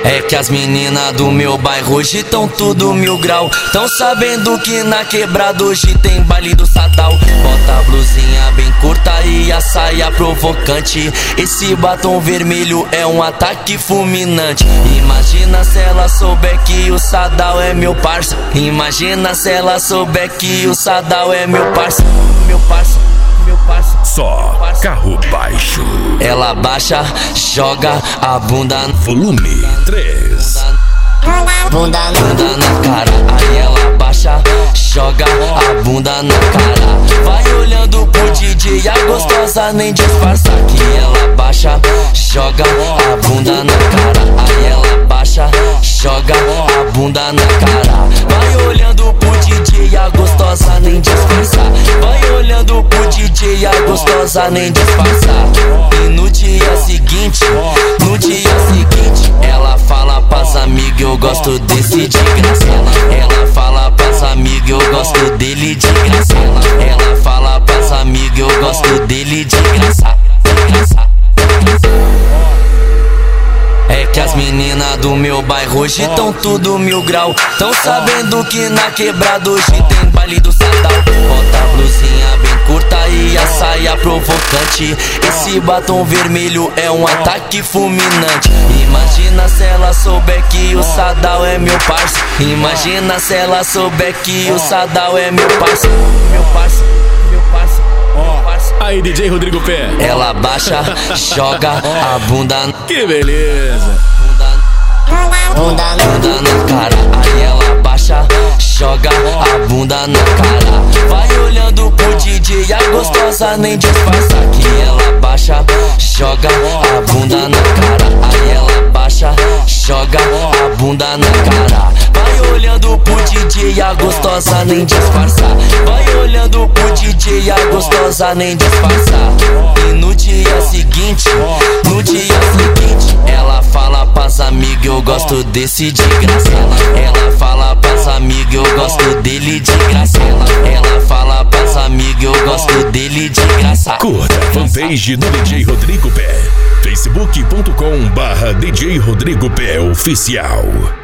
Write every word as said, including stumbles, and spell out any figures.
É que as meninas do meu bairro hoje tão tudo mil grau. Tão sabendo que na quebrada hoje tem baile do Sadal. Bota a blusinha bem curta e a saia provocante. Esse batom vermelho é um ataque fulminante. Imagina se ela souber que o Sadal é meu parça. Imagina se ela souber que o Sadal é meu parça. Meu parça, meu parça. Só carro baixo. Ela baixa, joga a bunda no volume três. Bunda, bunda na cara. Aí ela baixa, joga a bunda na cara. Vai olhando pro D J, a gostosa nem disfarça. Que ela baixa, joga a bunda na cara. Aí ela baixa, joga a bunda na cara. Vai olhando pro D J, a gostosa nem disfarça. Vai olhando pro D J, a gostosa nem disfarça. E no dia seguinte, no dia seguinte, ela fala pras amigas, eu gosto desse de graça. Ela fala pras amigas, eu gosto dele de graça. Ela fala pras amigas, eu gosto dele de graça. De graça. É que as meninas do meu bairro hoje tão tudo mil grau. Tão sabendo que na quebrada hoje tem baile do Sadal. Bota a blusinha bem curta e a saia provocante. Esse batom vermelho é um ataque fulminante. Imagina se ela souber que o Sadal é meu parça. Imagina se ela souber que o Sadal é meu parça. Meu parça, meu parça. Aí, D J Rodrigo Pé. Ela baixa, joga a bunda. Que beleza. Bunda, bunda na cara. Aí ela baixa, joga a bunda na cara. Vai olhando pro D J, a gostosa nem disfarça. Que ela baixa, joga a bunda na cara. Aí ela baixa, joga a bunda na cara. Vai olhando pro D J, a gostosa nem disfarça. Vai olhando pro D J, a gostosa nem disfarça. E no dia seguinte, no dia seguinte, ela fala pras amigas, eu gosto desse de graça. Ela fala pras amigas, eu gosto dele de graça. Ela fala pras amigas, eu gosto dele de graça. Curta a fanpage do D J Rodrigo Pé. facebook ponto com barra D J Rodrigo Pé Oficial.